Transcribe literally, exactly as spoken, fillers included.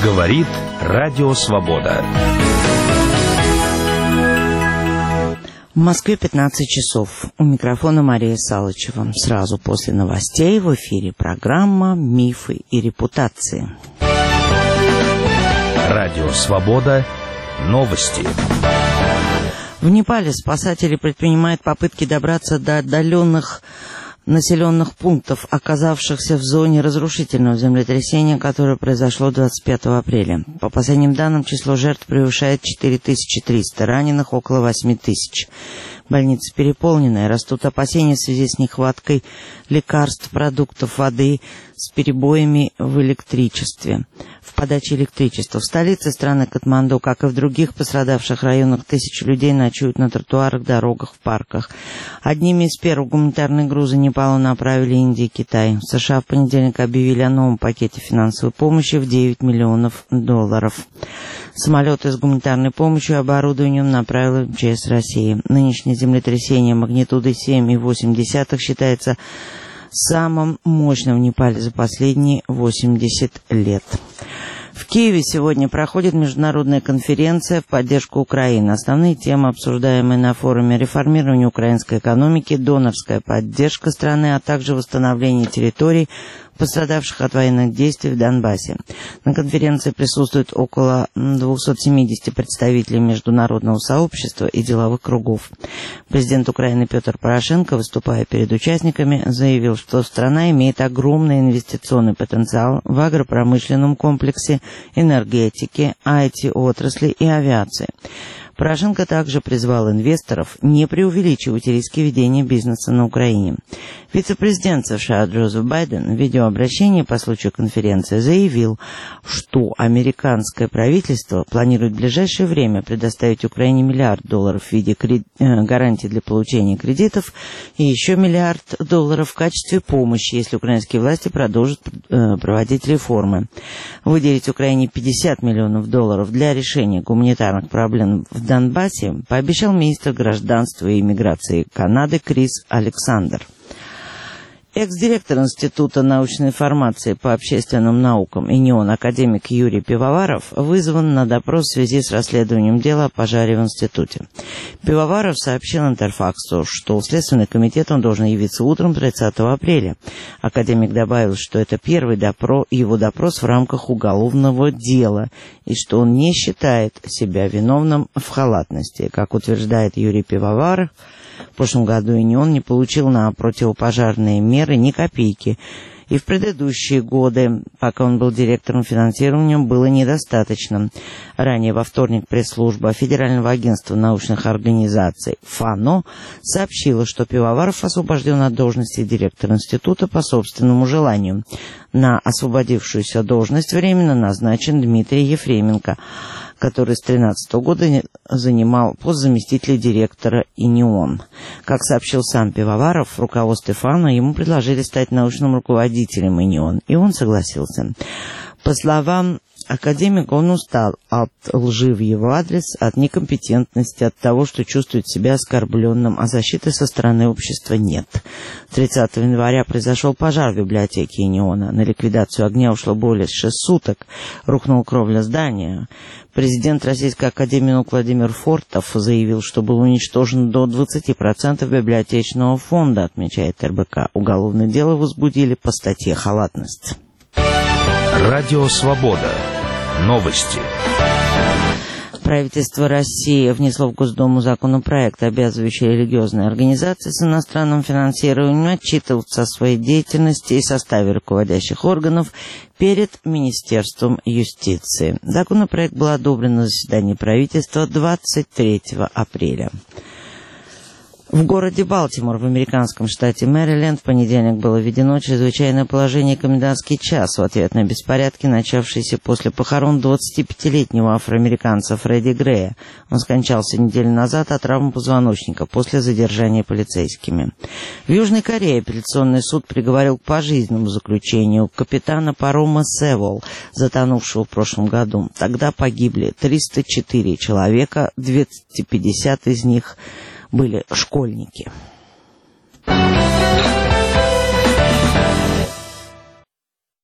Говорит Радио Свобода. В Москве пятнадцать часов. У микрофона Мария Салычева. Сразу после новостей в эфире программа «Мифы и репутации». Радио Свобода. Новости. В Непале спасатели предпринимают попытки добраться до отдаленных населенных пунктов, оказавшихся в зоне разрушительного землетрясения, которое произошло двадцать пятого апреля. По последним данным, число жертв превышает четыре тысячи триста, раненых около восемь тысяч. Больницы переполнены, растут опасения в связи с нехваткой лекарств, продуктов, воды, с перебоями в электричестве, в подаче электричества. В столице страны Катманду, как и в других пострадавших районах, тысячи людей ночуют на тротуарах, дорогах, в парках. Одними из первых гуманитарные грузы Непалу направили Индия и Китай. В США в понедельник объявили о новом пакете финансовой помощи в девять миллионов долларов. Самолеты с гуманитарной помощью и оборудованием направила МЧС России. Нынешнее землетрясение магнитудой семь и восемь десятых считается самым мощным в Непале за последние восемьдесят лет. В Киеве сегодня проходит международная конференция в поддержку Украины. Основные темы, обсуждаемые на форуме: реформирование украинской экономики, донорская поддержка страны, а также восстановление территорий, пострадавших от военных действий в Донбассе. На конференции присутствует около двести семьдесят представителей международного сообщества и деловых кругов. Президент Украины Петр Порошенко, выступая перед участниками, заявил, что страна имеет огромный инвестиционный потенциал в агропромышленном комплексе, энергетике, ай ти-отрасли и авиации. Порошенко также призвал инвесторов не преувеличивать риски ведения бизнеса на Украине. Вице-президент США Джозеф Байден в видеообращении по случаю конференции заявил, что американское правительство планирует в ближайшее время предоставить Украине миллиард долларов в виде кред... гарантий для получения кредитов и еще миллиард долларов в качестве помощи, если украинские власти продолжат э, проводить реформы. Выделить Украине пятьдесят миллионов долларов для решения гуманитарных проблем в Донбассе пообещал министр гражданства и иммиграции Канады Крис Александр. Экс-директор Института научной информации по общественным наукам ИНИОН академик Юрий Пивоваров вызван на допрос в связи с расследованием дела о пожаре в институте. Пивоваров сообщил Интерфаксу, что в Следственный комитет он должен явиться утром тридцатого апреля. Академик добавил, что это первый допро... его допрос в рамках уголовного дела и что он не считает себя виновным в халатности. Как утверждает Юрий Пивоваров, в прошлом году ИНИОН не получил на противопожарные меры ни копейки, и в предыдущие годы, пока он был директором, финансирования было недостаточно. Ранее во вторник пресс-служба Федерального агентства научных организаций ФАНО сообщила, что Пивоваров освобожден от должности директора института по собственному желанию. На освободившуюся должность временно назначен Дмитрий Ефременко, который с две тысячи тринадцатого года занимал пост заместителя директора ИНИОН. Как сообщил сам Пивоваров, в руководстве ФАНО ему предложили стать научным руководителем ИНИОН, и он согласился. По словам академика, он устал от лжи в его адрес, от некомпетентности, от того, что чувствует себя оскорбленным, а защиты со стороны общества нет. тридцатого января произошел пожар в библиотеке ИНИОНа. На ликвидацию огня ушло более шести суток. Рухнула кровля здания. Президент Российской академии наук Владимир Фортов заявил, что был уничтожен до двадцати процентов библиотечного фонда, отмечает эр бэ ка. Уголовное дело возбудили по статье «Халатность». Радио Свобода. Новости. Правительство России внесло в Госдуму законопроект, обязывающий религиозные организации с иностранным финансированием отчитываться о своей деятельности и составе руководящих органов перед Министерством юстиции. Законопроект был одобрен на заседании правительства двадцать третьего апреля. В городе Балтимор в американском штате Мэриленд в понедельник было введено чрезвычайное положение и комендантский час в ответ на беспорядки, начавшиеся после похорон двадцатипятилетнего афроамериканца Фредди Грея. Он скончался неделю назад от травм позвоночника после задержания полицейскими. В Южной Корее апелляционный суд приговорил к пожизненному заключению капитана парома «Севол», затонувшего в прошлом году. Тогда погибли триста четыре человека, двести пятьдесят из них были школьники.